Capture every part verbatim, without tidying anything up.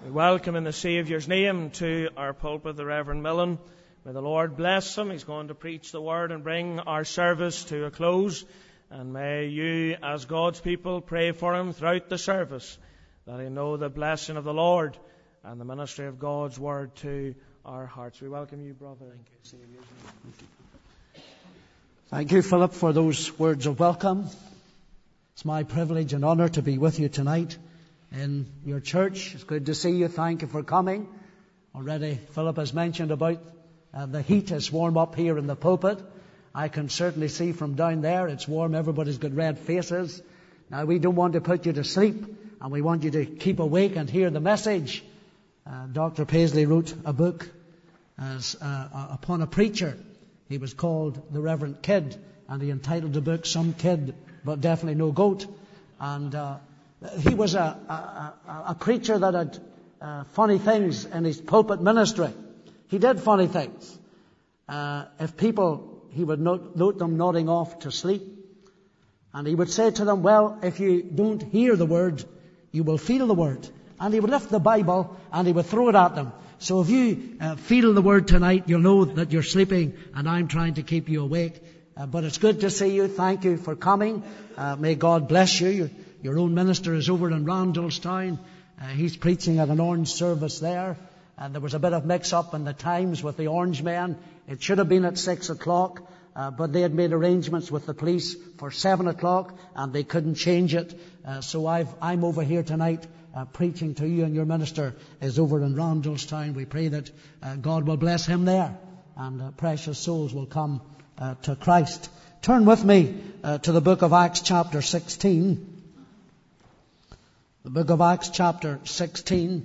We welcome in the Saviour's name to our pulpit the Reverend Millen. May the Lord bless him. He's going to preach the word and bring our service to a close. And may you, as God's people, pray for him throughout the service, that he know the blessing of the Lord and the ministry of God's word to our hearts. We welcome you, brother. Thank you, Saviour's name. Thank you, Philip, for those words of welcome. It's my privilege and honour to be with you tonight in your church. It's good to see you. Thank you for coming. Already Philip has mentioned about uh, the heat is warm up here in the pulpit. I can certainly see from down there it's warm. Everybody's got red faces. Now, we don't want to put you to sleep, and we want you to keep awake and hear the message. Uh, Doctor Paisley wrote a book as uh, upon a preacher. He was called the Reverend Kidd, and he entitled the book Some Kid But Definitely No Goat. And uh, he was a, a, a preacher that had uh, funny things in his pulpit ministry. He did funny things. Uh, if people, he would note, note them nodding off to sleep. And he would say to them, well, if you don't hear the word, you will feel the word. And he would lift the Bible and he would throw it at them. So if you uh, feel the word tonight, you'll know that you're sleeping and I'm trying to keep you awake. Uh, but it's good to see you. Thank you for coming. Uh, may God bless you. Your, your own minister is over in Randallstown. Uh, he's preaching at an orange service there. And there was a bit of mix-up in the times with the orange men. It should have been at six o'clock, uh, but they had made arrangements with the police for seven o'clock, and they couldn't change it. Uh, so I've, I'm over here tonight uh, preaching to you, and your minister is over in Randallstown. We pray that uh, God will bless him there, and uh, precious souls will come uh, to Christ. Turn with me uh, to the book of Acts chapter sixteen. The book of Acts chapter sixteen.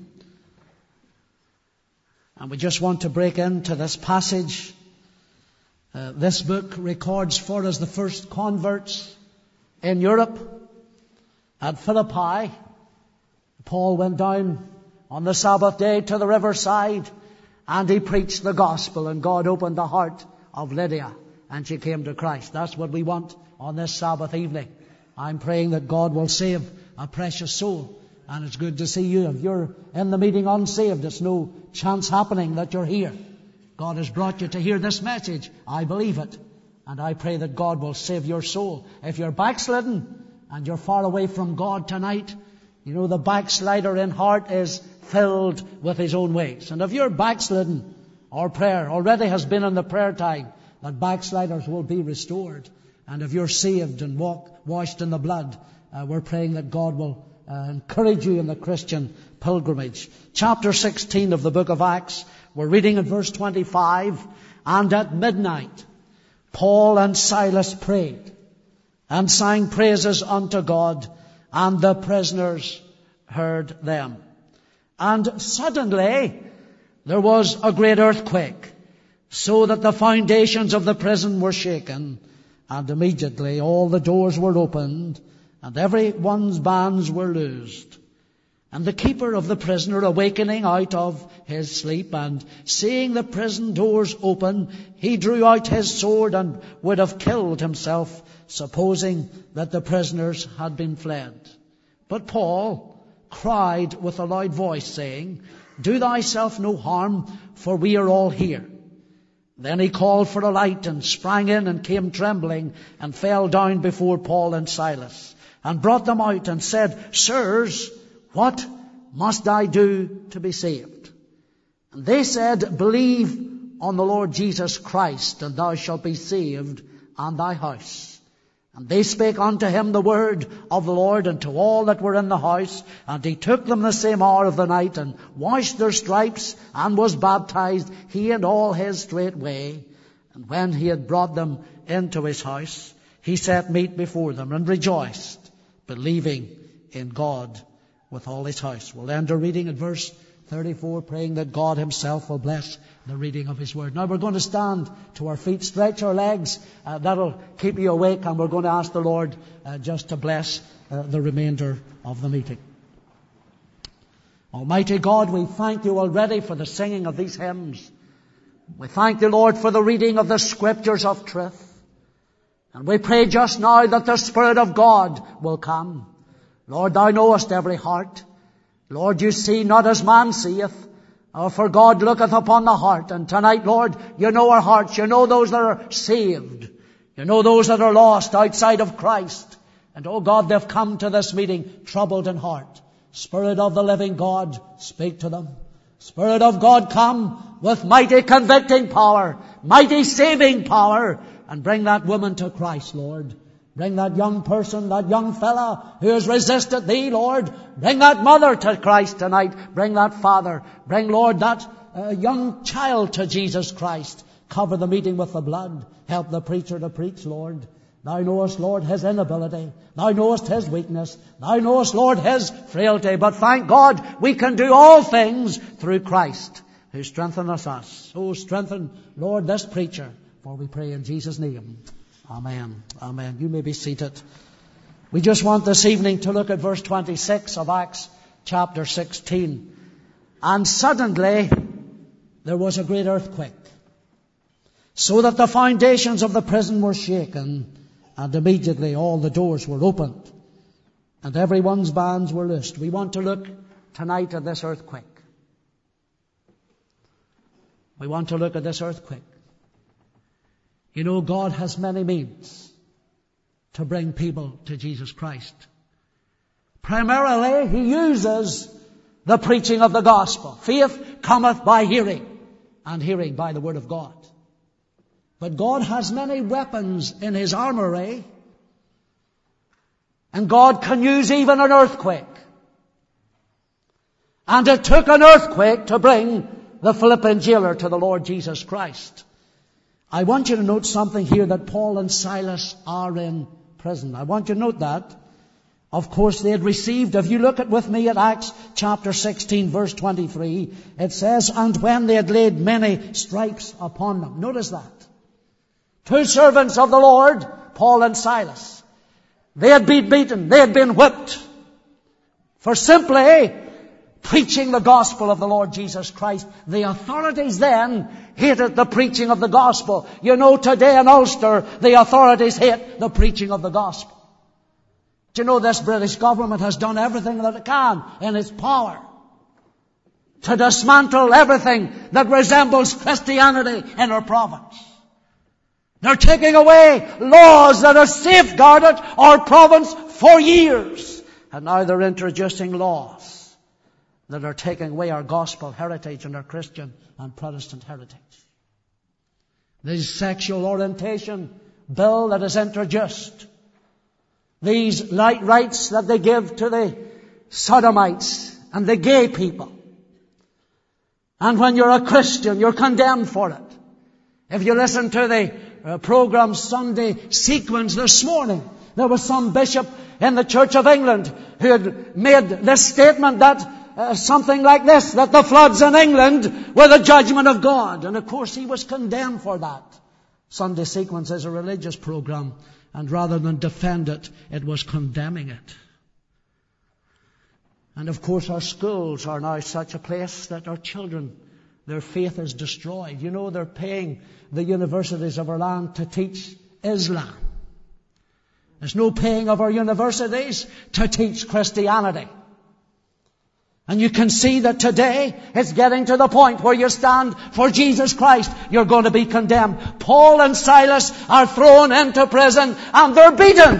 And we just want to break into this passage. Uh, this book records for us the first converts in Europe. At Philippi, Paul went down on the Sabbath day to the riverside and he preached the gospel, and God opened the heart of Lydia and she came to Christ. That's what we want on this Sabbath evening. I'm praying that God will save a precious soul. And it's good to see you. If you're in the meeting unsaved, it's no chance happening that you're here. God has brought you to hear this message. I believe it. And I pray that God will save your soul. If you're backslidden and you're far away from God tonight, you know the backslider in heart is filled with his own ways. And if you're backslidden, our prayer already has been in the prayer time that backsliders will be restored. And if you're saved and walk, washed in the blood, uh, we're praying that God will Uh, encourage you in the Christian pilgrimage. Chapter sixteen of the book of Acts, we're reading at verse twenty-five. And at midnight, Paul and Silas prayed and sang praises unto God, and the prisoners heard them. And suddenly there was a great earthquake, so that the foundations of the prison were shaken, and immediately all the doors were opened, and every one's bands were loosed. And the keeper of the prisoner, awakening out of his sleep and seeing the prison doors open, he drew out his sword and would have killed himself, supposing that the prisoners had been fled. But Paul cried with a loud voice, saying, Do thyself no harm, for we are all here. Then he called for a light and sprang in and came trembling and fell down before Paul and Silas, and brought them out and said, Sirs, what must I do to be saved? And they said, Believe on the Lord Jesus Christ, and thou shalt be saved, and thy house. And they spake unto him the word of the Lord unto all that were in the house. And he took them the same hour of the night, and washed their stripes, and was baptized, he and all his straightway. And when he had brought them into his house, he set meat before them, and rejoiced, believing in God with all his house. We'll end our reading at verse thirty-four, praying that God himself will bless the reading of his word. Now we're going to stand to our feet, stretch our legs. Uh, that'll keep you awake, and we're going to ask the Lord uh, just to bless uh, the remainder of the meeting. Almighty God, we thank you already for the singing of these hymns. We thank you, Lord, for the reading of the scriptures of truth. And we pray just now that the Spirit of God will come. Lord, thou knowest every heart. Lord, you see not as man seeth, oh, for God looketh upon the heart. And tonight, Lord, you know our hearts. You know those that are saved. You know those that are lost outside of Christ. And oh God, they've come to this meeting troubled in heart. Spirit of the living God, speak to them. Spirit of God, come with mighty convicting power, mighty saving power, and bring that woman to Christ, Lord. Bring that young person, that young fella who has resisted Thee, Lord. Bring that mother to Christ tonight. Bring that father. Bring, Lord, that uh, young child to Jesus Christ. Cover the meeting with the blood. Help the preacher to preach, Lord. Thou knowest, Lord, his inability. Thou knowest his weakness. Thou knowest, Lord, his frailty. But thank God we can do all things through Christ who strengtheneth us. So strengthen, Lord, this preacher. For we pray in Jesus' name. Amen. Amen. You may be seated. We just want this evening to look at verse twenty-six of Acts chapter sixteen. And suddenly there was a great earthquake, so that the foundations of the prison were shaken, and immediately all the doors were opened, and everyone's bands were loosed. We want to look tonight at this earthquake. We want to look at this earthquake. You know, God has many means to bring people to Jesus Christ. Primarily, He uses the preaching of the gospel. Faith cometh by hearing, and hearing by the word of God. But God has many weapons in His armory, and God can use even an earthquake. And it took an earthquake to bring the Philippian jailer to the Lord Jesus Christ. I want you to note something here, that Paul and Silas are in prison. I want you to note that. Of course, they had received, if you look at with me at Acts chapter sixteen, verse twenty-three, it says, and when they had laid many stripes upon them. Notice that. Two servants of the Lord, Paul and Silas. They had been beaten. They had been whipped for simply preaching the gospel of the Lord Jesus Christ. The authorities then hated the preaching of the gospel. You know, today in Ulster, the authorities hate the preaching of the gospel. Do you know this British government has done everything that it can in its power to dismantle everything that resembles Christianity in our province. They're taking away laws that have safeguarded our province for years. And now they're introducing laws that are taking away our gospel heritage and our Christian and Protestant heritage. This sexual orientation bill that is introduced, these light rights that they give to the sodomites and the gay people. And when you're a Christian, you're condemned for it. If you listen to the uh, program Sunday Sequence this morning, there was some bishop in the Church of England who had made this statement that Uh, something like this, that the floods in England were the judgment of God. And of course he was condemned for that. Sunday Sequence is a religious program, and rather than defend it, it was condemning it. And of course our schools are now such a place that our children, their faith is destroyed. You know, they're paying the universities of our land to teach Islam. There's no paying of our universities to teach Christianity. And you can see that today it's getting to the point where you stand for Jesus Christ, you're going to be condemned. Paul and Silas are thrown into prison and they're beaten.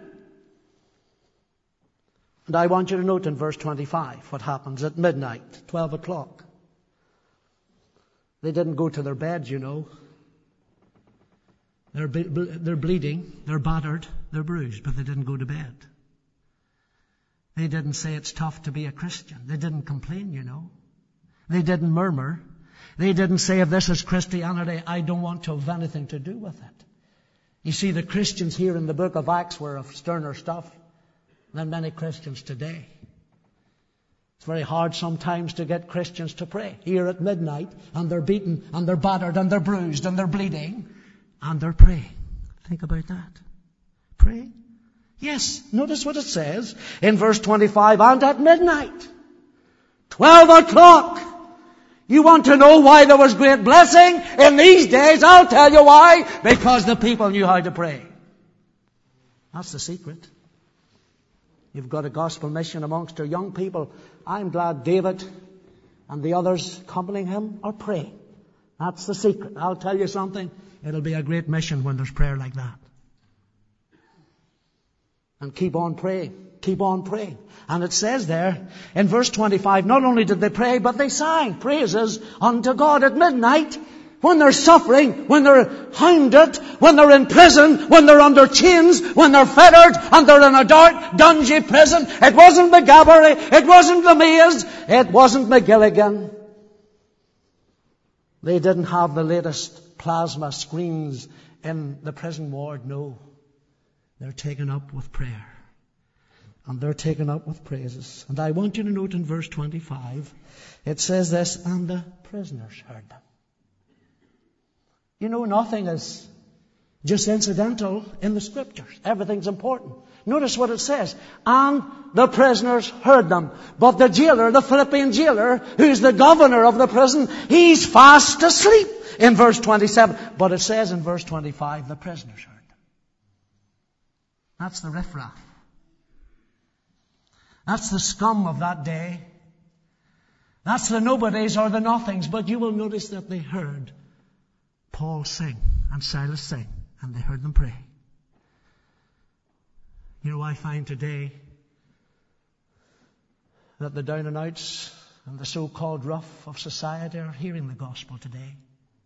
And I want you to note in verse twenty-five what happens at midnight, twelve o'clock. They didn't go to their beds, you know. They're, ble- they're bleeding, they're battered, they're bruised, but they didn't go to bed. They didn't say it's tough to be a Christian. They didn't complain, you know. They didn't murmur. They didn't say, if this is Christianity, I don't want to have anything to do with it. You see, the Christians here in the book of Acts were of sterner stuff than many Christians today. It's very hard sometimes to get Christians to pray here at midnight, and they're beaten, and they're battered, and they're bruised, and they're bleeding, and they're praying. Think about that. Praying. Yes, notice what it says in verse twenty-five, and at midnight, twelve o'clock. You want to know why there was great blessing in these days? I'll tell you why. Because the people knew how to pray. That's the secret. You've got a gospel mission amongst our young people. I'm glad David and the others accompanying him are praying. That's the secret. I'll tell you something. It'll be a great mission when there's prayer like that. And keep on praying. Keep on praying. And it says there in verse twenty-five, not only did they pray, but they sang praises unto God at midnight. When they're suffering, when they're hounded, when they're in prison, when they're under chains, when they're fettered, and they're in a dark, dungy prison. It wasn't McGabbery, it wasn't the Mays, it wasn't McGilligan. They didn't have the latest plasma screens in the prison ward. No. They're taken up with prayer. And they're taken up with praises. And I want you to note in verse twenty-five, it says this, and the prisoners heard them. You know, nothing is just incidental in the Scriptures. Everything's important. Notice what it says. And the prisoners heard them. But the jailer, the Philippian jailer, who's the governor of the prison, he's fast asleep in verse twenty-seven. But it says in verse twenty-five, the prisoners heard them. That's the riffraff. That's the scum of that day. That's the nobodies or the nothings. But you will notice that they heard Paul sing and Silas sing, and they heard them pray. You know, I find today that the down and outs and the so-called rough of society are hearing the gospel today.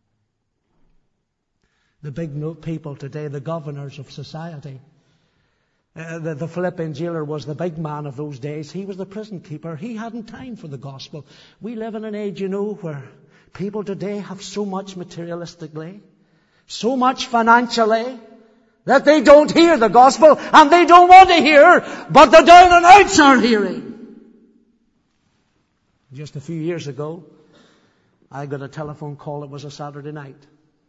The big note people today, the governors of society. Uh, the, the Philippian jailer was the big man of those days. He was the prison keeper. He hadn't time for the gospel. We live in an age, you know, where people today have so much materialistically, so much financially, that they don't hear the gospel, and they don't want to hear, but the down and outs are hearing. Just a few years ago, I got a telephone call. It was a Saturday night.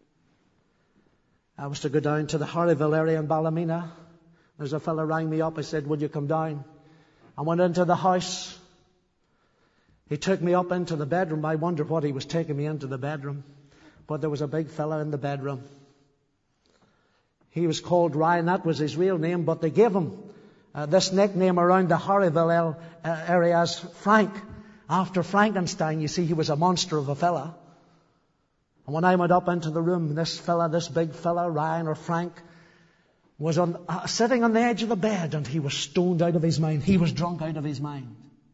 I was to go down to the Harryville area in Ballymena. There's a fellow rang me up. I said, would you come down? I went into the house. He took me up into the bedroom. I wondered what he was taking me into the bedroom. But there was a big fella in the bedroom. He was called Ryan. That was his real name. But they gave him uh, this nickname around the Harryville uh, area as Frank. After Frankenstein, you see, he was a monster of a fella. And when I went up into the room, this fella, this big fella, Ryan or Frank, was on, uh, sitting on the edge of the bed, and he was stoned out of his mind. He was drunk out of his mind.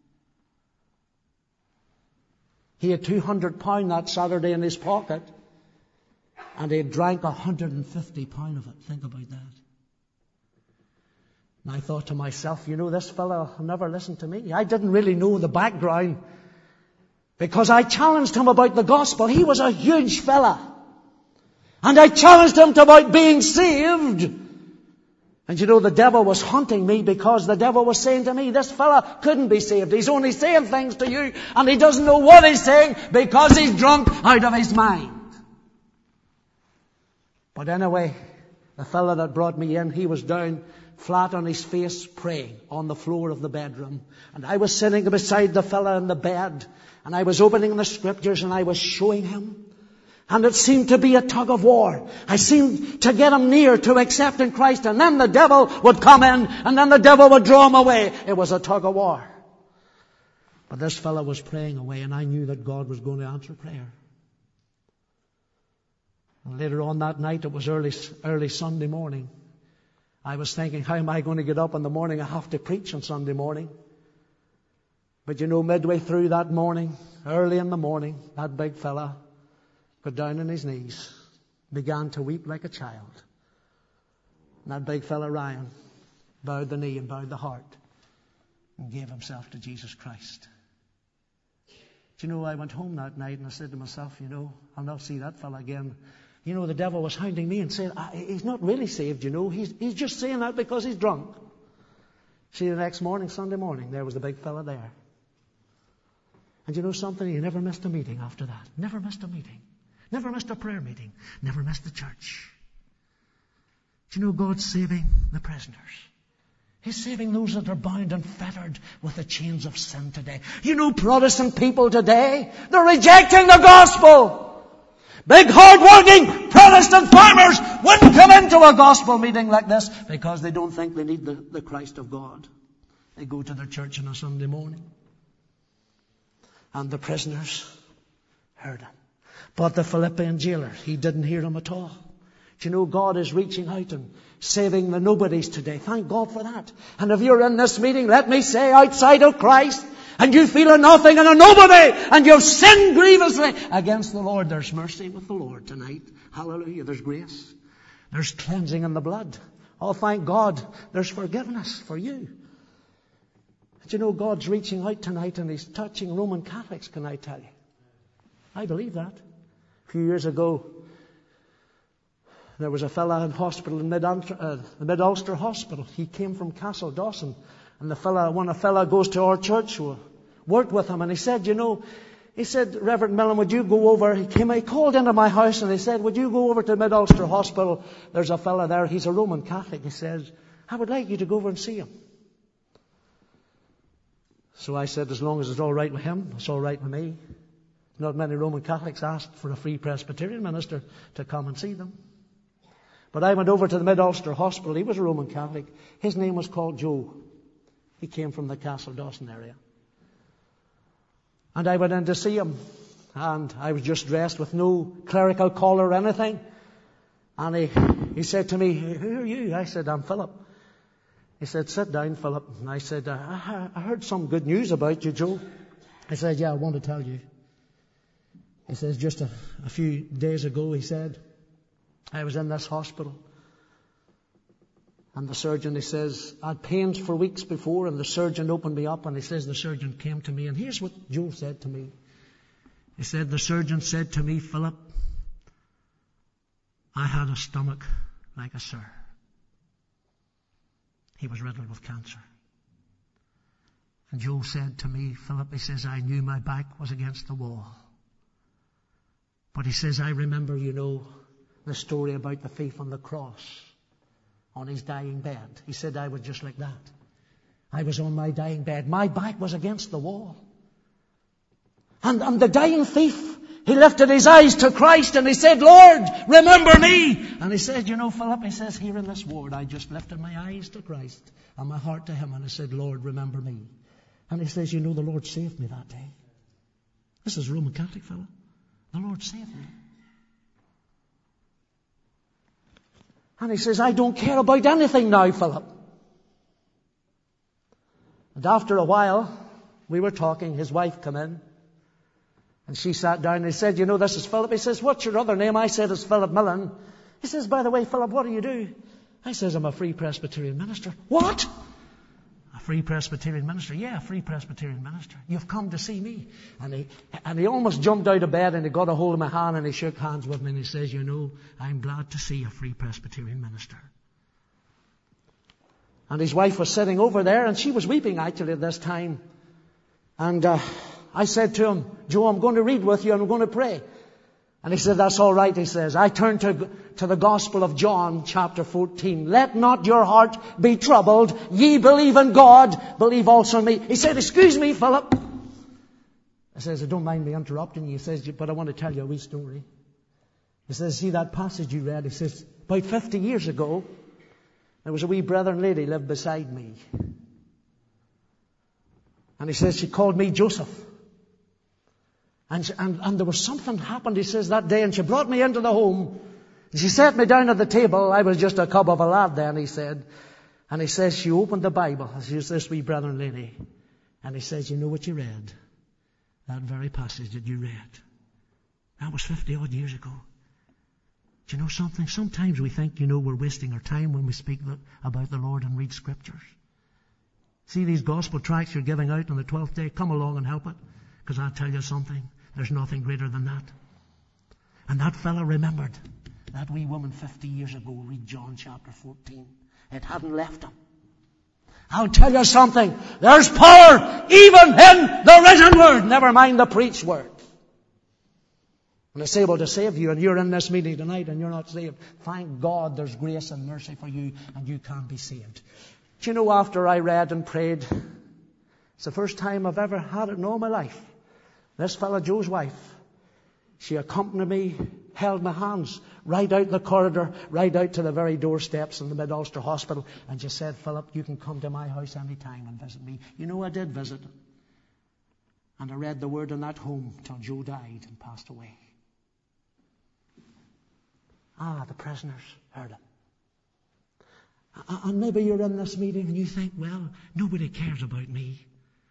He had two hundred pounds that Saturday in his pocket, and he had drank one hundred fifty pounds of it. Think about that. And I thought to myself, you know, this fellow will never listen to me. I didn't really know the background, because I challenged him about the gospel. He was a huge fella. And I challenged him about being saved. And you know, the devil was hunting me, because the devil was saying to me, this fella couldn't be saved. He's only saying things to you, and he doesn't know what he's saying because he's drunk out of his mind. But anyway, the fella that brought me in, he was down flat on his face praying on the floor of the bedroom. And I was sitting beside the fella in the bed, and I was opening the Scriptures, and I was showing him. And it seemed to be a tug of war. I seemed to get him near to accepting Christ, and then the devil would come in, and then the devil would draw him away. It was a tug of war. But this fellow was praying away, and I knew that God was going to answer prayer. And later on that night, it was early, early Sunday morning. I was thinking, how am I going to get up in the morning? I have to preach on Sunday morning. But you know, midway through that morning, early in the morning, that big fella got down on his knees, began to weep like a child. And that big fella, Ryan, bowed the knee and bowed the heart and gave himself to Jesus Christ. Do you know, I went home that night and I said to myself, you know, I'll not see that fella again. You know, the devil was hounding me and saying, he's not really saved, you know. He's, he's just saying that because he's drunk. See, the next morning, Sunday morning, there was the big fella there. And you know something? He never missed a meeting after that. Never missed a meeting. Never missed a prayer meeting. Never missed a church. Do you know God's saving the prisoners? He's saving those that are bound and fettered with the chains of sin today. You know, Protestant people today, they're rejecting the gospel. Big hard-working Protestant farmers wouldn't come into a gospel meeting like this because they don't think they need the, the Christ of God. They go to their church on a Sunday morning. And the prisoners heard him. But the Philippian jailer, he didn't hear him at all. Do you know God is reaching out and saving the nobodies today? Thank God for that. And if you're in this meeting, let me say, outside of Christ, and you feel a nothing and a nobody, and you've sinned grievously against the Lord, there's mercy with the Lord tonight. Hallelujah. There's grace. There's cleansing in the blood. Oh, thank God, there's forgiveness for you. Do you know God's reaching out tonight and He's touching Roman Catholics, can I tell you? I believe that. A few years ago, there was a fella in hospital in Mid, uh, the Mid Ulster Hospital. He came from Castle Dawson. And the fella, when a fella goes to our church, who worked with him, and he said, you know, he said, Reverend Millen, would you go over? He came, he called into my house and he said, would you go over to Mid Ulster Hospital? There's a fella there, he's a Roman Catholic. He says, I would like you to go over and see him. So I said, as long as it's all right with him, it's all right with me. Not many Roman Catholics asked for a free Presbyterian minister to come and see them. But I went over to the Mid Ulster Hospital. He was a Roman Catholic. His name was called Joe. He came from the Castle Dawson area. And I went in to see him. And I was just dressed with no clerical collar or anything. And he, he said to me, who are you? I said, I'm Philip. He said, sit down, Philip. And I said, I, I heard some good news about you, Joe. I said, yeah, I want to tell you. He says, just a, a few days ago, he said, I was in this hospital. And the surgeon, he says, I had pains for weeks before, and the surgeon opened me up, and he says, the surgeon came to me, and here's what Joe said to me. He said, the surgeon said to me, Philip, I had a stomach like a sore. He was riddled with cancer. And Joe said to me, Philip, he says, I knew my back was against the wall. But he says, I remember, you know, the story about the thief on the cross on his dying bed. He said, I was just like that. I was on my dying bed. My back was against the wall. And, and the dying thief, he lifted his eyes to Christ and he said, Lord, remember me. And he said, you know, Philip, he says, here in this ward, I just lifted my eyes to Christ and my heart to Him. And I said, Lord, remember me. And he says, you know, the Lord saved me that day. This is a Roman Catholic fellow. The Lord saved me. And he says, I don't care about anything now, Philip. And after a while, we were talking. His wife came in. And she sat down and he said, you know, this is Philip. He says, what's your other name? I said, it's Philip Millen. He says, by the way, Philip, what do you do? I says, I'm a Free Presbyterian minister. What? A Free Presbyterian minister? Yeah, a Free Presbyterian minister. You've come to see me. And he, and he almost jumped out of bed and he got a hold of my hand and he shook hands with me and he says, you know, I'm glad to see a Free Presbyterian minister. And his wife was sitting over there and she was weeping actually at this time. And uh, I said to him, Joe, I'm going to read with you and I'm going to pray. And he said, that's all right, he says. I turned to, to the Gospel of John, chapter fourteen. Let not your heart be troubled. Ye believe in God, believe also in me. He said, excuse me, Philip. I says, don't mind me interrupting you. He says, but I want to tell you a wee story. He says, see that passage you read? He says, about fifty years ago, there was a wee brethren lady lived beside me. And he says, she called me Joseph. And, and, and there was something happened, he says, that day, and she brought me into the home. And she sat me down at the table. I was just a cub of a lad then, he said. And he says, she opened the Bible. She was this wee brethren lady. And he says, you know what you read? That very passage that you read. That was fifty odd years ago. Do you know something? Sometimes we think, you know, we're wasting our time when we speak the, about the Lord and read scriptures. See these gospel tracts you're giving out on the twelfth day? Come along and help it. Because I'll tell you something, there's nothing greater than that. And that fellow remembered that wee woman fifty years ago, read John chapter fourteen. It hadn't left him. I'll tell you something, there's power even in the written word, never mind the preached word. And it's able to save you, and you're in this meeting tonight and you're not saved. Thank God there's grace and mercy for you and you can be saved. Do you know, after I read and prayed, it's the first time I've ever had it in all my life. This fella, Joe's wife, she accompanied me, held my hands right out in the corridor, right out to the very doorsteps in the Mid Ulster Hospital, and she said, Philip, you can come to my house any time and visit me. You know, I did visit. And I read the word in that home till Joe died and passed away. Ah, the prisoners heard him. And maybe you're in this meeting and you think, well, nobody cares about me.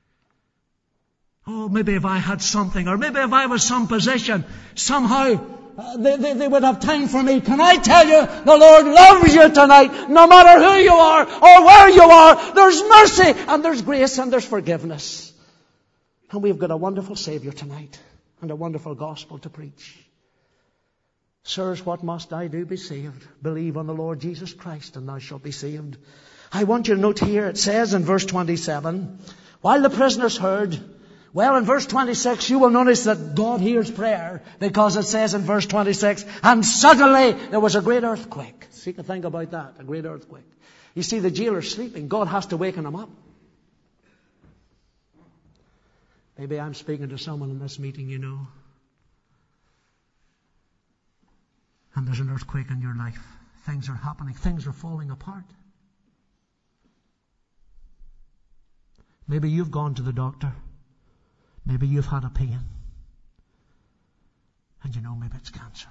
Oh, maybe if I had something, or maybe if I was some position, somehow uh, they, they, they would have time for me. Can I tell you, the Lord loves you tonight, no matter who you are or where you are. There's mercy and there's grace and there's forgiveness. And we've got a wonderful Savior tonight and a wonderful gospel to preach. Sirs, what must I do to be saved? Believe on the Lord Jesus Christ and thou shalt be saved. I want you to note here, it says in verse twenty-seven, while the prisoners heard, well, in verse twenty-six, you will notice that God hears prayer, because it says in verse twenty-six, and suddenly there was a great earthquake. So you can think about that, a great earthquake. You see, the jailer's sleeping. God has to waken him up. Maybe I'm speaking to someone in this meeting, you know. And there's an earthquake in your life. Things are happening. Things are falling apart. Maybe you've gone to the doctor. Maybe you've had a pain. And you know, maybe it's cancer.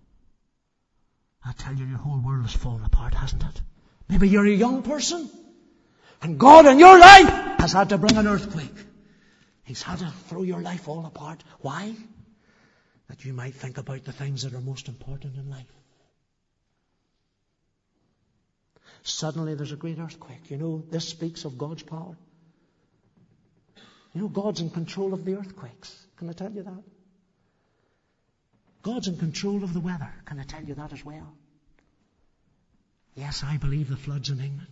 I tell you, your whole world has fallen apart, hasn't it? Maybe you're a young person. And God in your life has had to bring an earthquake. He's had to throw your life all apart. Why? That you might think about the things that are most important in life. Suddenly there's a great earthquake. You know, this speaks of God's power. You know, God's in control of the earthquakes. Can I tell you that? God's in control of the weather. Can I tell you that as well? Yes, I believe the floods in England.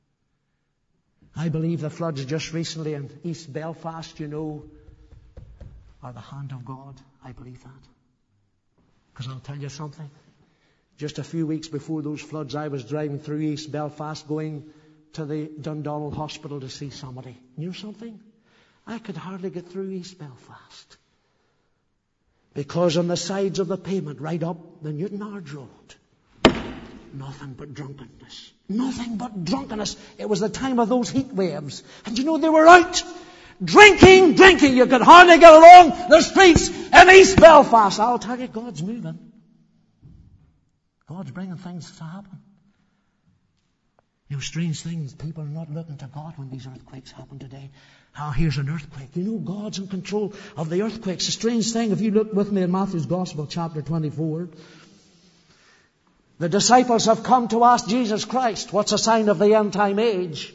I believe the floods just recently in East Belfast, you know, are the hand of God. I believe that. Because I'll tell you something. Just a few weeks before those floods, I was driving through East Belfast going to the Dundonald Hospital to see somebody. You know something? I could hardly get through East Belfast. Because on the sides of the pavement, right up the Newtownards Road, nothing but drunkenness. Nothing but drunkenness. It was the time of those heat waves. And you know, they were out drinking, drinking. You could hardly get along the streets in East Belfast. I'll tell you, God's moving. God's bringing things to happen. You know, strange things. People are not looking to God when these earthquakes happen today. Oh, here's an earthquake. You know, God's in control of the earthquakes. A strange thing. If you look with me in Matthew's Gospel, chapter twenty-four, the disciples have come to ask Jesus Christ, what's a sign of the end time age?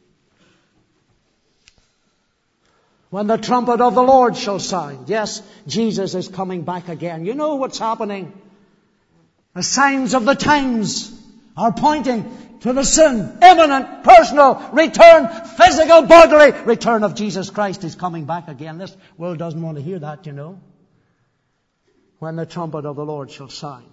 When the trumpet of the Lord shall sound. Yes, Jesus is coming back again. You know what's happening? The signs of the times are pointing to the soon, imminent, personal return, physical, bodily return of Jesus Christ. He's coming back again. This world doesn't want to hear that, you know. When the trumpet of the Lord shall sound.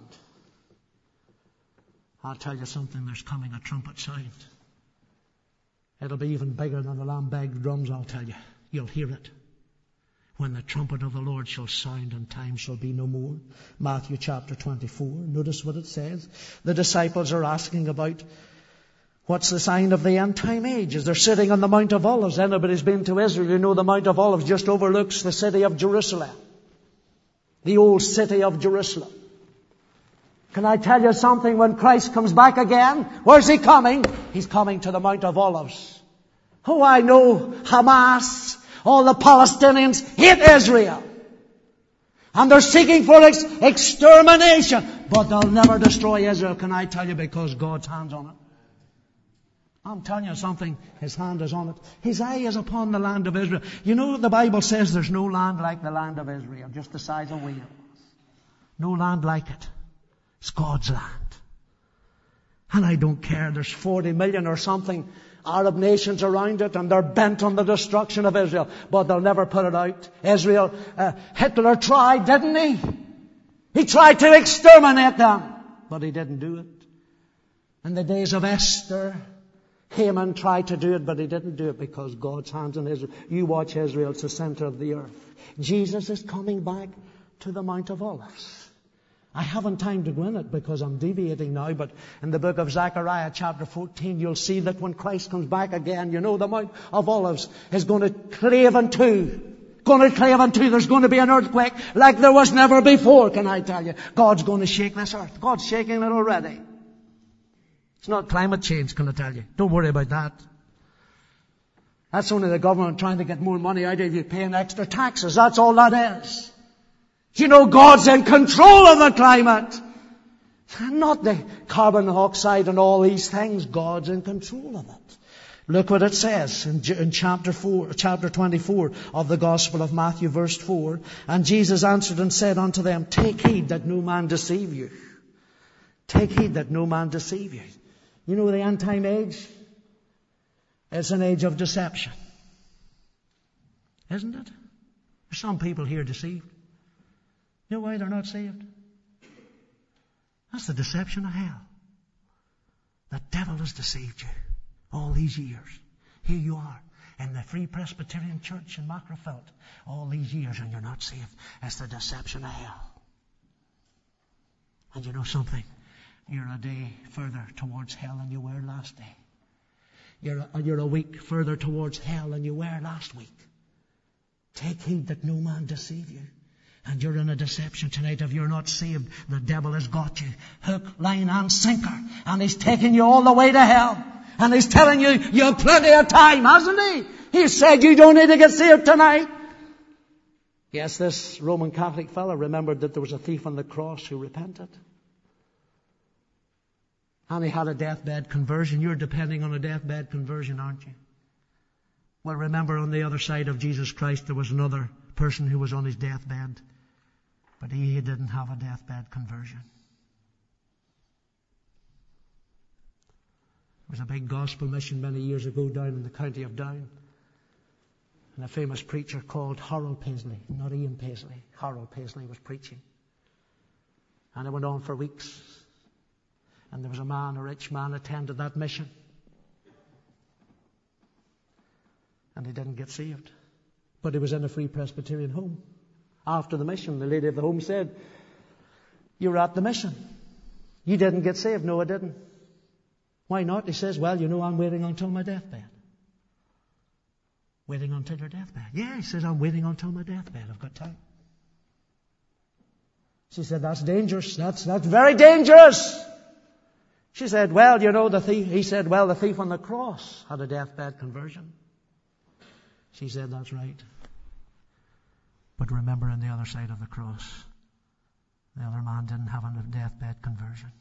I'll tell you something, there's coming a trumpet sound. It'll be even bigger than the lamb-bagged drums, I'll tell you. You'll hear it. When the trumpet of the Lord shall sound and time shall be no more. Matthew chapter twenty-four. Notice what it says. The disciples are asking about what's the sign of the end time age. As they're sitting on the Mount of Olives. Anybody's been to Israel, you know the Mount of Olives just overlooks the city of Jerusalem. The old city of Jerusalem. Can I tell you something? When Christ comes back again, where's He coming? He's coming to the Mount of Olives. Oh, I know Hamas, all the Palestinians hate Israel. And they're seeking for ex- extermination. But they'll never destroy Israel, can I tell you, because God's hand's on it. I'm telling you something, His hand is on it. His eye is upon the land of Israel. You know, the Bible says there's no land like the land of Israel, just the size of Wales. No land like it. It's God's land. And I don't care, there's forty million or something Arab nations around it, and they're bent on the destruction of Israel. But they'll never put it out. Israel, uh, Hitler tried, didn't he? He tried to exterminate them. But he didn't do it. In the days of Esther, Haman tried to do it, but he didn't do it because God's hand's on Israel. You watch Israel, it's the center of the earth. Jesus is coming back to the Mount of Olives. I haven't time to go in it because I'm deviating now, but in the book of Zechariah chapter fourteen, you'll see that when Christ comes back again, you know the Mount of Olives is going to clave in two, going to cave in two. There's going to be an earthquake like there was never before, can I tell you. God's going to shake this earth. God's shaking it already. It's not climate change, can I tell you. Don't worry about that. That's only the government trying to get more money out of you, paying extra taxes. That's all that is. You know, God's in control of the climate. Not the carbon dioxide and all these things. God's in control of it. Look what it says in, in chapter four, chapter twenty-four of the Gospel of Matthew, verse four. And Jesus answered and said unto them, take heed that no man deceive you. Take heed that no man deceive you. You know the end time age? It's an age of deception. Isn't it? There's some people here deceived. You know why they're not saved? That's the deception of hell. The devil has deceived you all these years. Here you are in the Free Presbyterian Church in Macrofelt all these years and you're not saved. It's the deception of hell. And you know something? You're a day further towards hell than you were last day. You're a, you're a week further towards hell than you were last week. Take heed that no man deceive you. And you're in a deception tonight. If you're not saved, the devil has got you hook, line and sinker. And he's taking you all the way to hell. And he's telling you, you have plenty of time, hasn't he? He said you don't need to get saved tonight. Yes, this Roman Catholic fellow remembered that there was a thief on the cross who repented. And he had a deathbed conversion. You're depending on a deathbed conversion, aren't you? Well, remember on the other side of Jesus Christ there was another person who was on his deathbed. But he didn't have a deathbed conversion. There was a big gospel mission many years ago down in the county of Down. And a famous preacher called Harold Paisley, not Ian Paisley. Harold Paisley was preaching. And it went on for weeks. And there was a man, a rich man, attended that mission. And he didn't get saved. But he was in a Free Presbyterian home. After the mission, the lady of the home said, you were at the mission. You didn't get saved. No, I didn't. Why not? He says, well, you know, I'm waiting until my deathbed. Waiting until your deathbed. Yeah, he says, I'm waiting until my deathbed. I've got time. She said, that's dangerous. That's, that's very dangerous. She said, well, you know, the thief, he said, well, the thief on the cross had a deathbed conversion. She said, that's right. But remember, on the other side of the cross, the other man didn't have a deathbed conversion.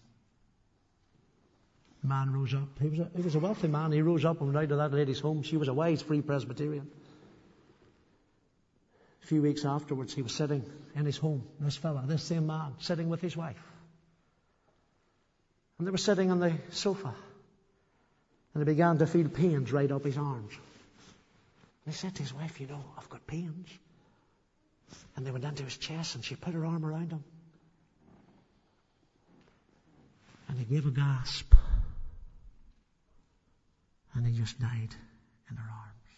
The man rose up. He was, a, he was a wealthy man. He rose up and went out to that lady's home. She was a wise Free Presbyterian. A few weeks afterwards, he was sitting in his home. This fella, this same man, sitting with his wife. And they were sitting on the sofa. And he began to feel pains right up his arms. And he said to his wife, you know, I've got pains. And they went into his chest and she put her arm around him. And he gave a gasp. And he just died in her arms.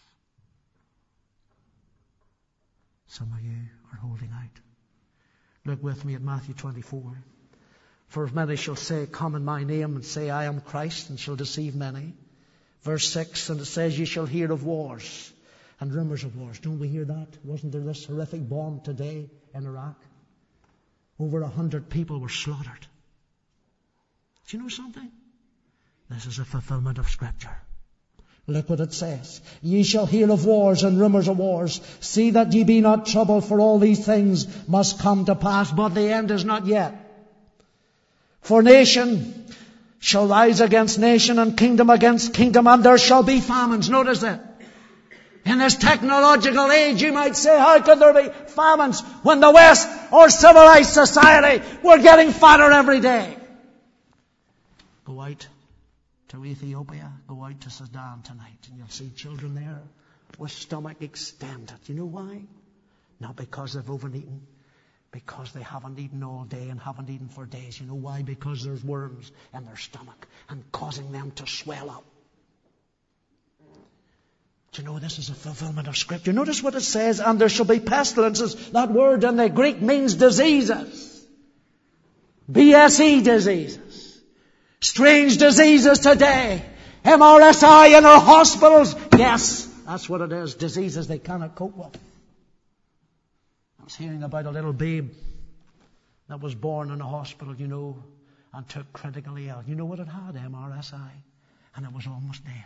Some of you are holding out. Look with me at Matthew twenty-four. For many shall say, come in my name, and say, I am Christ, and shall deceive many. Verse six, and it says, you shall hear of wars and rumors of wars. Don't we hear that? Wasn't there this horrific bomb today in Iraq? Over a hundred people were slaughtered. Do you know something? This is a fulfillment of Scripture. Look what it says. Ye shall hear of wars and rumors of wars. See that ye be not troubled, for all these things must come to pass, but the end is not yet. For nation shall rise against nation, and kingdom against kingdom, and there shall be famines. Notice that. In this technological age, you might say, how could there be famines when the West or civilized society were getting fatter every day? Go out to Ethiopia, go out to Sudan tonight, and you'll see children there with stomach extended. You know why? Not because they've overeaten. Because they haven't eaten all day and haven't eaten for days. You know why? Because there's worms in their stomach and causing them to swell up. Do you know this is a fulfillment of Scripture? Notice what it says, and there shall be pestilences. That word in the Greek means diseases. B S E diseases. Strange diseases today. M R S I in our hospitals. Yes, that's what it is. Diseases they cannot cope with. was hearing about a little babe that was born in a hospital, you know, and took critically ill. You know what it had? M R S I. And it was almost dead.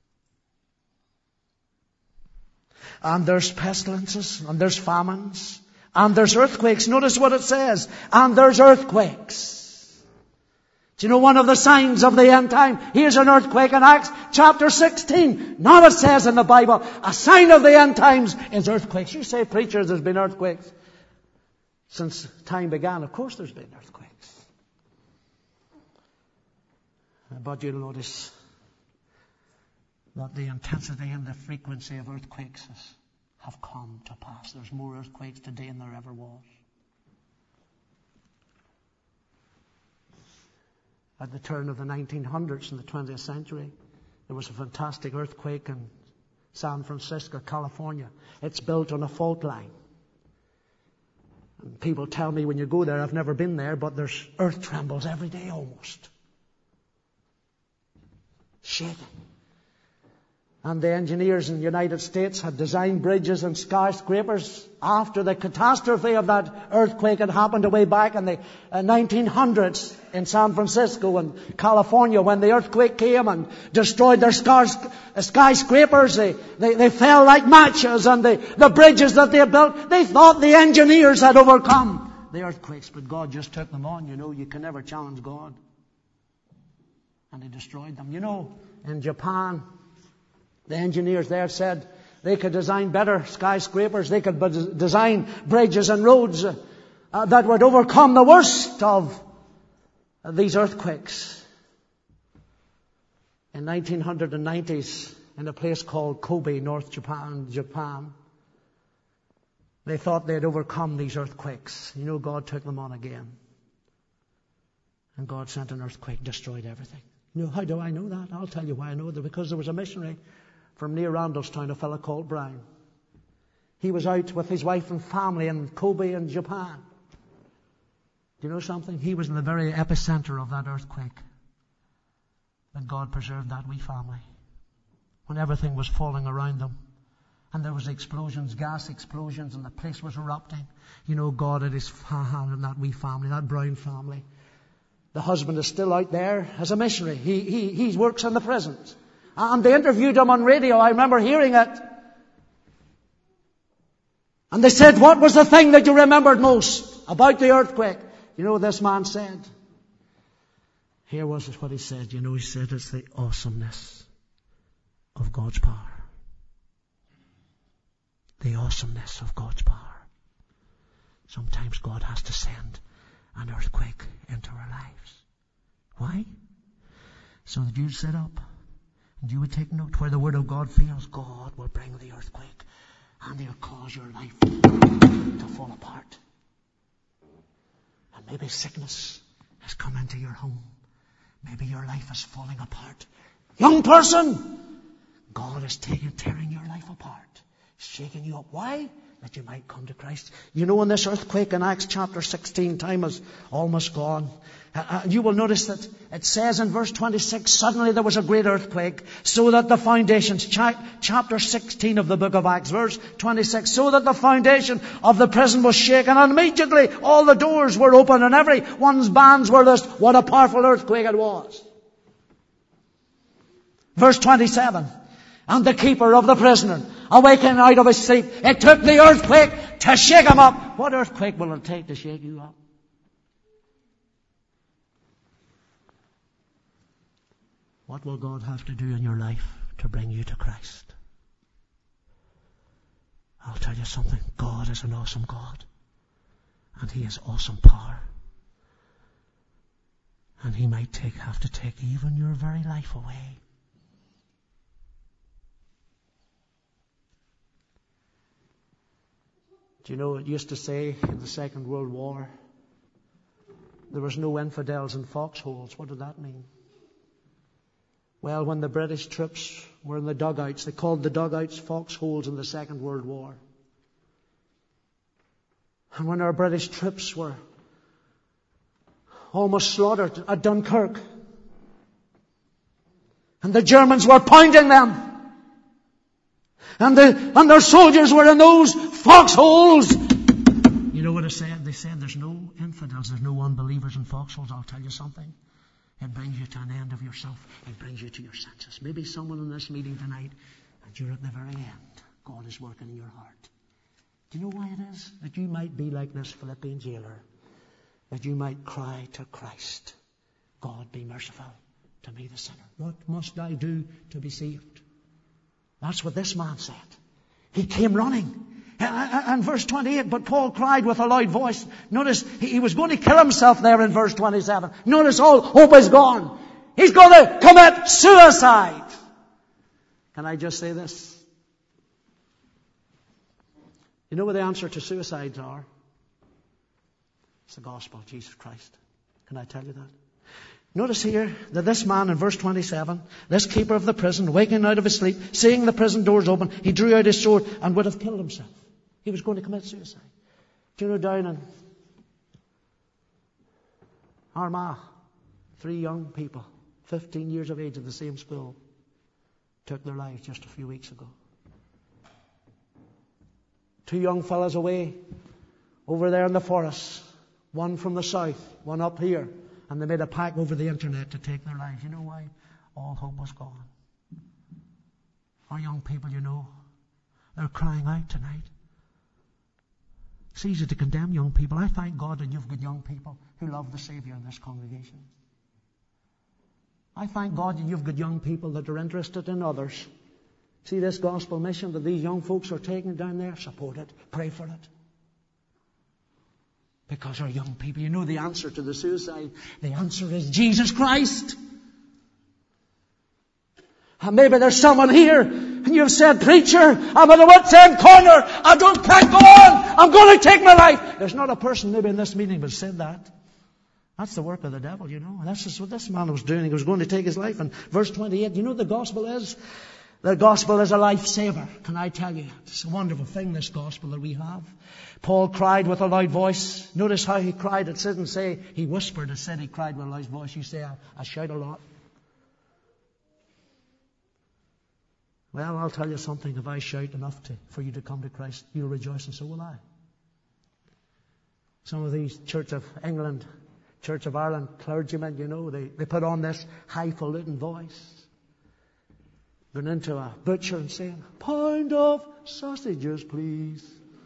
And there's pestilences, and there's famines, and there's earthquakes. Notice what it says. And there's earthquakes. Do you know one of the signs of the end time? Here's an earthquake in Acts chapter sixteen. Now it says in the Bible, a sign of the end times is earthquakes. You say, preachers, there's been earthquakes since time began. Of course there's been earthquakes. But you'll notice that the intensity and the frequency of earthquakes have come to pass. There's more earthquakes today than there ever was. At the turn of the nineteen hundreds in the twentieth century, there was a fantastic earthquake in San Francisco, California. It's built on a fault line. And people tell me when you go there, I've never been there, but there's earth trembles every day almost. Shaking. And the engineers in the United States had designed bridges and skyscrapers after the catastrophe of that earthquake had happened way back in the uh, nineteen hundreds in San Francisco and California, when the earthquake came and destroyed their skys- skyscrapers. They, they, they fell like matches, and the, the bridges that they built, they thought the engineers had overcome the earthquakes, but God just took them on. You know, you can never challenge God. And He destroyed them. You know, in Japan, the engineers there said they could design better skyscrapers. They could b- design bridges and roads uh, uh, that would overcome the worst of uh, these earthquakes. In nineteen nineties, in a place called Kobe, North Japan, Japan, they thought they'd overcome these earthquakes. You know, God took them on again. And God sent an earthquake, destroyed everything. You know, how do I know that? I'll tell you why I know that. Because there was a missionary from near Randallstown, a fellow called Brown. He was out with his wife and family in Kobe in Japan. Do you know something? He was in the very epicenter of that earthquake. And God preserved that wee family. When everything was falling around them. And there was explosions, gas explosions, and the place was erupting. You know, God had His hand in that wee family, that Brown family. The husband is still out there as a missionary. He, he, he works in the prisons. And they interviewed him on radio. I remember hearing it. And they said, what was the thing that you remembered most about the earthquake? You know what this man said? Here was what he said. You know, he said it's the awesomeness of God's power. The awesomeness of God's power. Sometimes God has to send an earthquake into our lives. Why? So that you'd sit up and you would take note. Where the Word of God fails, God will bring the earthquake, and He'll cause your life to fall apart. And maybe sickness has come into your home. Maybe your life is falling apart. Young person, God is taking, tearing your life apart, shaking you up. Why? That you might come to Christ. You know, in this earthquake in Acts chapter sixteen, time is almost gone. Uh, you will notice that it says in verse twenty-six, suddenly there was a great earthquake, so that the foundations, cha- chapter sixteen of the book of Acts, verse twenty-six, so that the foundation of the prison was shaken, and immediately all the doors were open, and everyone's bands were loosed. What a powerful earthquake it was. Verse twenty-seven, and the keeper of the prisoner, awakening out of his sleep, it took the earthquake to shake him up. What earthquake will it take to shake you up? What will God have to do in your life to bring you to Christ? I'll tell you something. God is an awesome God. And He has awesome power. And He might take, have to take even your very life away. Do you know, it used to say in the Second World War, there was no infidels in foxholes. What did that mean? Well, when the British troops were in the dugouts, they called the dugouts foxholes in the Second World War. And when our British troops were almost slaughtered at Dunkirk, and the Germans were pounding them, and, the, and their soldiers were in those foxholes, know what I said? They said there's no infidels, there's no unbelievers in foxholes. I'll tell you something. It brings you to an end of yourself. It brings you to your senses. Maybe someone in this meeting tonight, and you're at the very end. God is working in your heart. Do you know why it is? That you might be like this Philippian jailer. That you might cry to Christ, God, be merciful to me the sinner. What must I do to be saved? That's what this man said. He came running. And verse twenty-eight, but Paul cried with a loud voice. Notice, he was going to kill himself there in verse twenty-seven. Notice, all hope is gone. He's going to commit suicide. Can I just say this? You know what the answer to suicides are? It's the gospel of Jesus Christ. Can I tell you that? Notice here that this man in verse twenty-seven, this keeper of the prison, waking out of his sleep, seeing the prison doors open, he drew out his sword and would have killed himself. He was going to commit suicide. Do you know, down in Armagh, three young people, fifteen years of age at the same school, took their lives just a few weeks ago. Two young fellas away over there in the forest, one from the south, one up here, and they made a pact over the internet to take their lives. You know why? All hope was gone. Our young people, you know, they're crying out tonight. It's easy to condemn young people. I thank God that you've got young people who love the Savior in this congregation. I thank God that you've got young people that are interested in others. See this gospel mission that these young folks are taking down there? Support it. Pray for it. Because our young people, you know the answer to the suicide. The answer is Jesus Christ. And maybe there's someone here and you've said, preacher, I'm at a wit's end corner. I don't can't go on. I'm going to take my life. There's not a person maybe in this meeting that said that. That's the work of the devil, you know. And that's just what this man was doing. He was going to take his life. And verse twenty-eight, you know what the gospel is? The gospel is a lifesaver. Can I tell you? It's a wonderful thing, this gospel that we have. Paul cried with a loud voice. Notice how he cried. It didn't say he whispered. It said he cried with a loud voice. You say, I, I shout a lot. Well, I'll tell you something. If I shout enough to, for you to come to Christ, you'll rejoice, and so will I. Some of these Church of England, Church of Ireland clergymen, you know, they, they put on this highfalutin voice. Going into a butcher and saying, pound of sausages, please.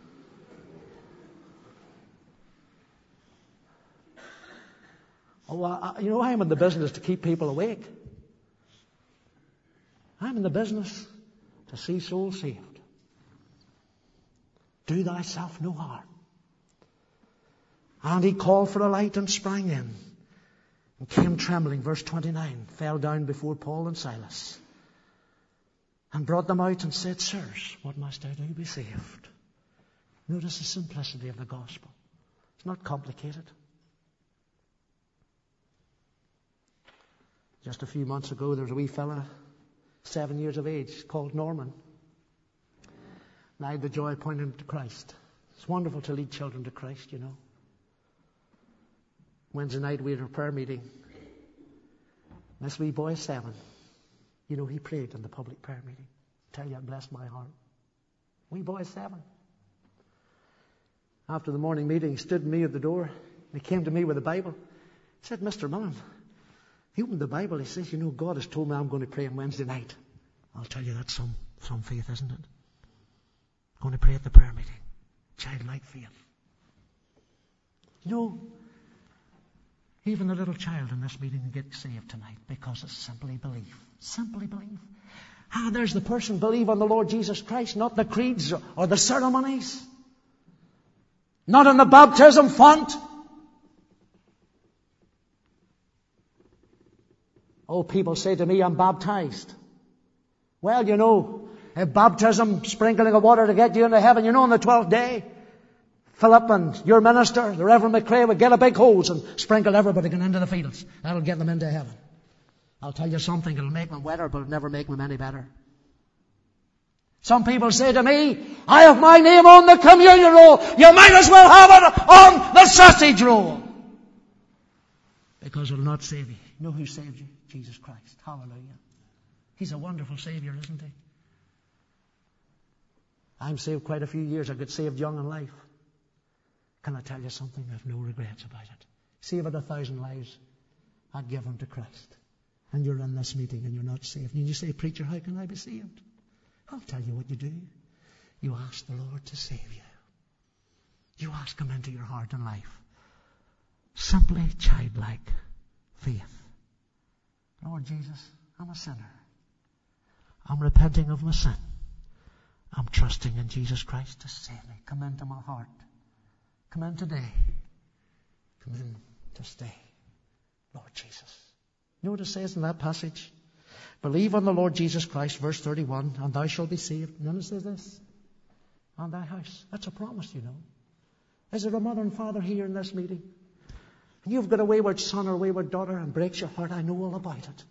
Oh, I, you know, I'm in the business to keep people awake. I'm in the business to see souls saved. Do thyself no harm. And he called for a light and sprang in, and came trembling, verse twenty-nine, fell down before Paul and Silas, and brought them out and said, sirs, what must I do to be saved? Notice the simplicity of the gospel. It's not complicated. Just a few months ago, there was a wee fella, seven years of age, called Norman. And I had the joy of pointing him to Christ. It's wonderful to lead children to Christ, you know. Wednesday night we had a prayer meeting. This wee boy, seven, you know, he prayed in the public prayer meeting. I tell you, it blessed my heart. Wee boy, seven. After the morning meeting, he stood with me at the door. And he came to me with a Bible. He said, Mister Mullen, he opened the Bible. He says, you know, God has told me I'm going to pray on Wednesday night. I'll tell you, that's some, some faith, isn't it? Going to pray at the prayer meeting. Childlike faith. You know, even a little child in this meeting can get saved tonight because it's simply belief. Simply believe. Ah, there's the person, believe on the Lord Jesus Christ, not the creeds or the ceremonies. Not in the baptism font. Oh, people say to me, I'm baptized. Well, you know, if baptism, sprinkling of water to get you into heaven, you know, on the twelfth day, Philip and your minister, the Reverend McCrae, would get a big hose and sprinkle everybody going into the fields. That'll get them into heaven. I'll tell you something, it'll make them wetter, but it'll never make them any better. Some people say to me, I have my name on the communion roll. You might as well have it on the sausage roll. Because it'll not save you. You know who saved you? Jesus Christ. Hallelujah. He's a wonderful Savior, isn't he? I'm saved quite a few years. I got saved young in life. Can I tell you something? I have no regrets about it. Save it a thousand lives, I'd give them to Christ. And you're in this meeting and you're not saved. And you say, preacher, how can I be saved? I'll tell you what you do. You ask the Lord to save you. You ask Him into your heart and life. Simply childlike faith. Lord Jesus, I'm a sinner. I'm repenting of my sin. I'm trusting in Jesus Christ to save me. Come into my heart. Come in today. Come in to stay. Lord Jesus. You know what it says in that passage? Believe on the Lord Jesus Christ, verse thirty-one, and thou shalt be saved. And then it says this, and thy house. That's a promise, you know. Is there a mother and father here in this meeting? And you've got a wayward son or wayward daughter and breaks your heart. I know all about it.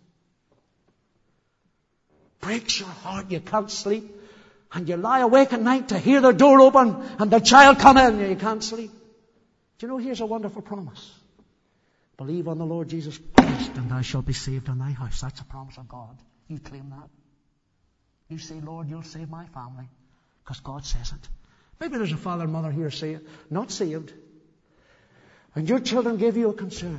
Breaks your heart. You can't sleep. And you lie awake at night to hear the door open and the child come in and you can't sleep. Do you know, here's a wonderful promise. Believe on the Lord Jesus Christ and thou shalt be saved in thy house. That's a promise of God. You claim that. You say, Lord, you'll save my family. Because God says it. Maybe there's a father and mother here say, not saved. And your children gave you a concern.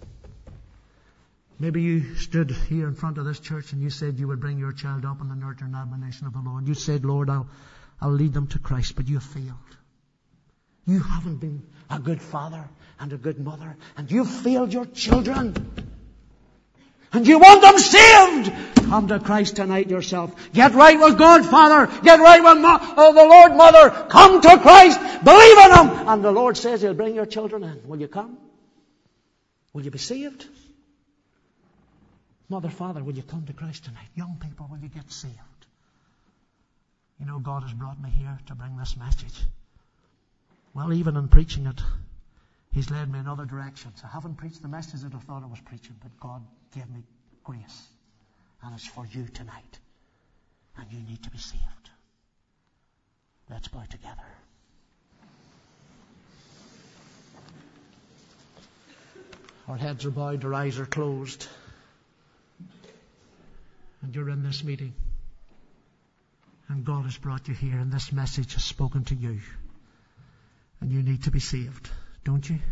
Maybe you stood here in front of this church and you said you would bring your child up in the nurture and admonition of the Lord. You said, Lord, I'll, I'll lead them to Christ, but you have failed. You haven't been a good father and a good mother, and you've failed your children. And you want them saved. Come to Christ tonight yourself. Get right with God, Father. Get right with Mo- oh, the Lord, Mother. Come to Christ. Believe in Him. And the Lord says He'll bring your children in. Will you come? Will you be saved? Mother, Father, will you come to Christ tonight? Young people, will you get saved? You know, God has brought me here to bring this message. Well, even in preaching it, He's led me in other directions. I haven't preached the message that I thought I was preaching, but God gave me grace. And it's for you tonight. And you need to be saved. Let's bow together. Our heads are bowed, our eyes are closed. And you're in this meeting. And God has brought you here, and this message has spoken to you. And you need to be saved, don't you?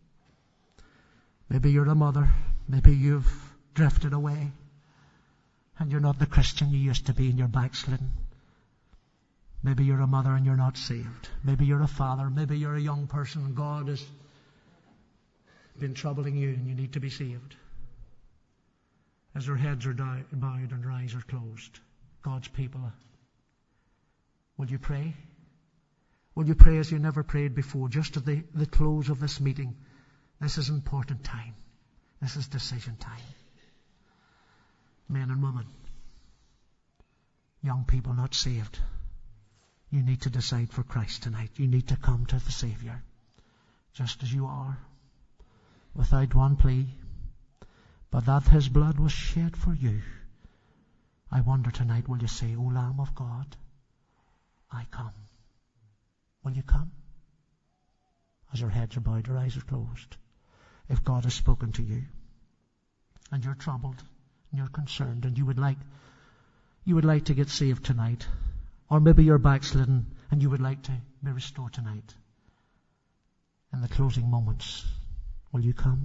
Maybe you're a mother. Maybe you've drifted away. And you're not the Christian you used to be, and you're backslidden. Maybe you're a mother and you're not saved. Maybe you're a father. Maybe you're a young person and God has been troubling you and you need to be saved. As our heads are bowed and our eyes are closed, God's people, will you pray? Will you pray as you never prayed before, just at the, the close of this meeting? This is important time. This is decision time. Men and women, young people not saved, you need to decide for Christ tonight. You need to come to the Savior, just as you are, without one plea, but that His blood was shed for you. I wonder tonight, will you say, O Lamb of God, I come. Will you come? As our heads are bowed, our eyes are closed. If God has spoken to you, and you're troubled, and you're concerned, and you would like, you would like to get saved tonight, or maybe you're backslidden, and you would like to be restored tonight, in the closing moments, will you come?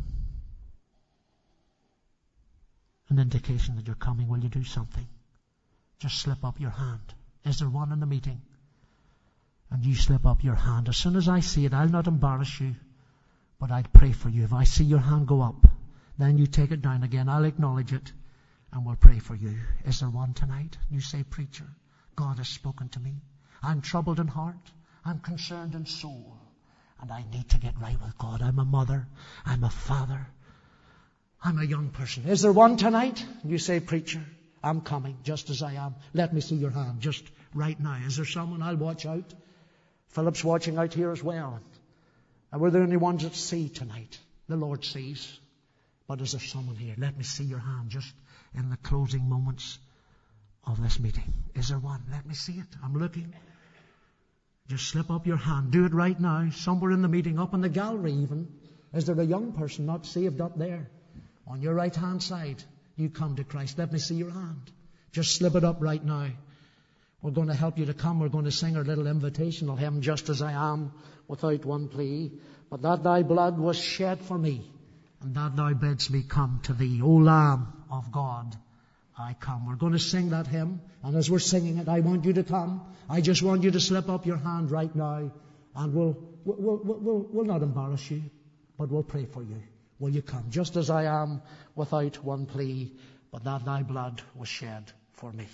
An indication that you're coming, will you do something? Just slip up your hand. Is there one in the meeting? And you slip up your hand. As soon as I see it, I'll not embarrass you, but I'd pray for you. If I see your hand go up, then you take it down again. I'll acknowledge it, and we'll pray for you. Is there one tonight? You say, preacher, God has spoken to me. I'm troubled in heart. I'm concerned in soul. And I need to get right with God. I'm a mother. I'm a father. I'm a young person. Is there one tonight? You say, preacher, I'm coming just as I am. Let me see your hand just right now. Is there someone? I'll watch out. Philip's watching out here as well. And we're the only ones that see tonight. The Lord sees. But is there someone here? Let me see your hand just in the closing moments of this meeting. Is there one? Let me see it. I'm looking. Just slip up your hand. Do it right now. Somewhere in the meeting, up in the gallery even. Is there a young person not saved up there? On your right hand side, you come to Christ. Let me see your hand. Just slip it up right now. We're going to help you to come. We're going to sing our little invitational hymn, Just As I Am. without one plea, but that thy blood was shed for me, and that thou bidst me come to thee. O Lamb of God, I come. We're going to sing that hymn, and as we're singing it, I want you to come. I just want you to slip up your hand right now, and we'll, we'll, we'll, we'll, we'll not embarrass you, but we'll pray for you. Will you come? Just as I am, without one plea, but that thy blood was shed for me.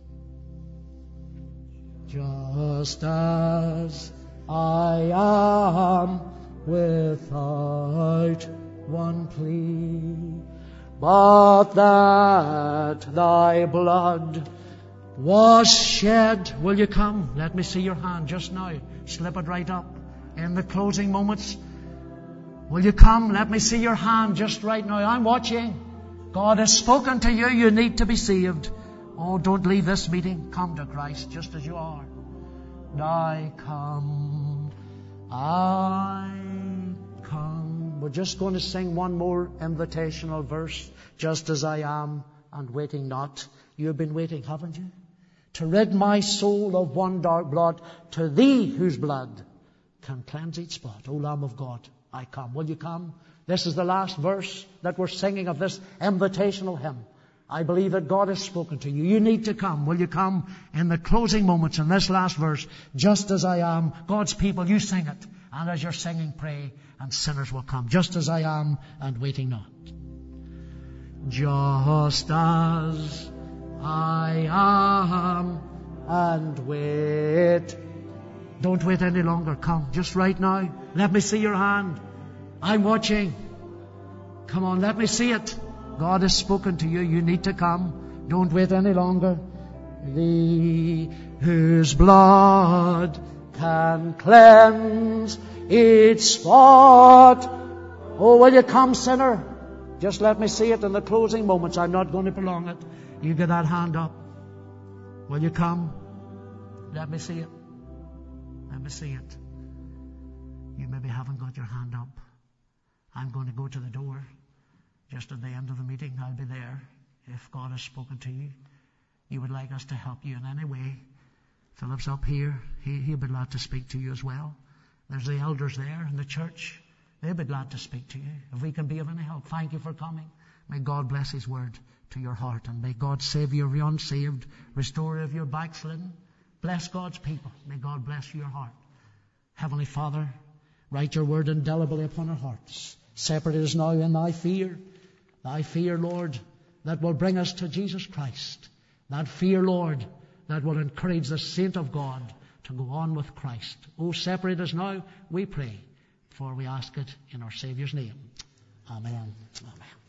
Just as I am, without one plea, but that thy blood was shed. Will you come? Let me see your hand just now. Slip it right up. In the closing moments, will you come? Let me see your hand just right now. I'm watching. God has spoken to you. You need to be saved. Oh, don't leave this meeting. Come to Christ just as you are. And I come. I come. We're just going to sing one more invitational verse. Just as I am and waiting not. You've been waiting, haven't you? To rid my soul of one dark blot, to thee whose blood can cleanse each spot. O Lamb of God, I come. Will you come? This is the last verse that we're singing of this invitational hymn. I believe that God has spoken to you. You need to come. Will you come in the closing moments in this last verse? Just as I am. God's people, you sing it. And as you're singing, pray, and sinners will come. Just as I am and waiting not. Just as I am and wait. Don't wait any longer. Come just right now. Let me see your hand. I'm watching. Come on, let me see it. God has spoken to you. You need to come. Don't wait any longer. Thee whose blood can cleanse each spot. Oh, will you come, sinner? Just let me see it in the closing moments. I'm not going to prolong it. You get that hand up. Will you come? Let me see it. Let me see it. You maybe haven't got your hand up. I'm going to go to the door. Just at the end of the meeting, I'll be there. If God has spoken to you, you would like us to help you in any way. Philip's up here. He, he'll be glad to speak to you as well. There's the elders there in the church. They'll be glad to speak to you. If we can be of any help, thank you for coming. May God bless His word to your heart. And may God save you of your unsaved, restore you of your backslidden. Bless God's people. May God bless your heart. Heavenly Father, write your word indelibly upon our hearts. Separate us now in thy fear. Thy fear, Lord, that will bring us to Jesus Christ. That fear, Lord, that will encourage the saint of God to go on with Christ. Oh, separate us now, we pray, for we ask it in our Saviour's name. Amen. Amen.